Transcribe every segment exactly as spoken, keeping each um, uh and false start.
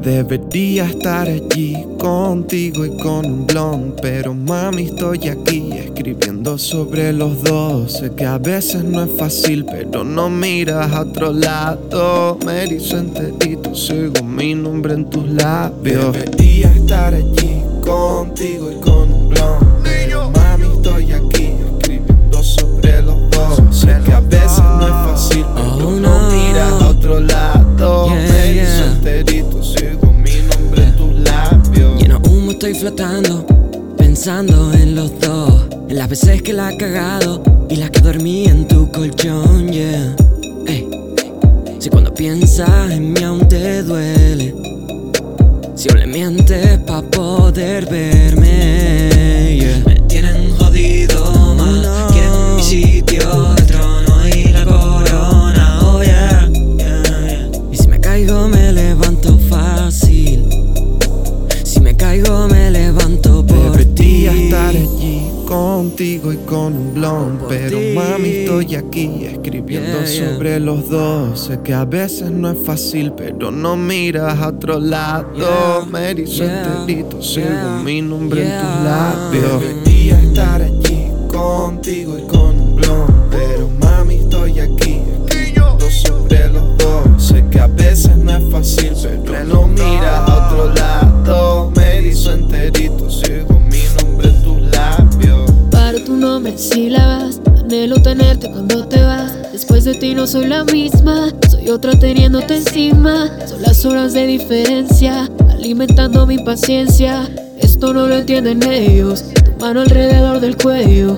Debería estar allí contigo y con un blond, pero mami estoy aquí escribiendo sobre los dos. Sé que a veces no es fácil, pero no miras a otro lado. Me erizo enterito, sigo mi nombre en tus labios. Debería estar allí contigo y con un blond, pero mami estoy aquí escribiendo sobre los dos. Sé que a veces no es fácil, pero no miras a otro lado. Me erizo enterito, sigo mi nombre en tus labios. Lleno humo estoy flotando, pensando en los dos, en las veces que la he cagado y las que dormí en tu colchón, yeah. Ey, si cuando piensas en mí aún te duele, si aún le mientes pa' poder verme, yeah. Me tienen jodido mal, no. Quieren mi sitio, el trono y la corona, oh yeah, yeah, yeah. Y si me caigo me levanto fácil, si me caigo me levanto por Debería ti. estar allí contigo y con un blond, pero ti. mami estoy aquí escribiendo Yeah, yeah. sobre los dos. Sé que a veces no es fácil, pero no miras a otro lado. Yeah, Me erizo yeah, enterito, sigo yeah, mi nombre yeah. en tus labios. Debería estar allí contigo y con un blond, pero mami estoy aquí escribiendo sobre los dos. Sé que a veces no es fácil, pero no miras a otro lado. Me erizo enterito, sigo mi nombre en tus labios. Paro tu nombre en sílabas, anhelo tenerte cuando te vas. Después de ti no soy la misma, soy otra teniéndote encima. Son las horas de diferencia, alimentando mi paciencia. Esto no lo entienden ellos, tu mano alrededor del cuello.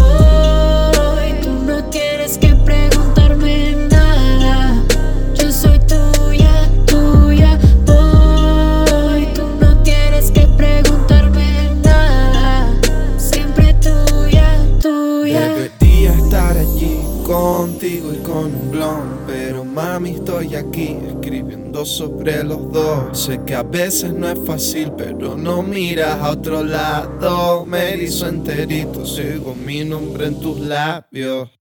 Hoy tú no tienes que preguntarme nada, yo soy tuya, tuya. Hoy tú no tienes que preguntarme nada, siempre tuya, tuya. Debería estar allí contigo y con un blond, pero mami estoy aquí escribiendo sobre los dos. Sé que a veces no es fácil, pero no miras a otro lado. Me erizo enterito, sigo mi nombre en tus labios.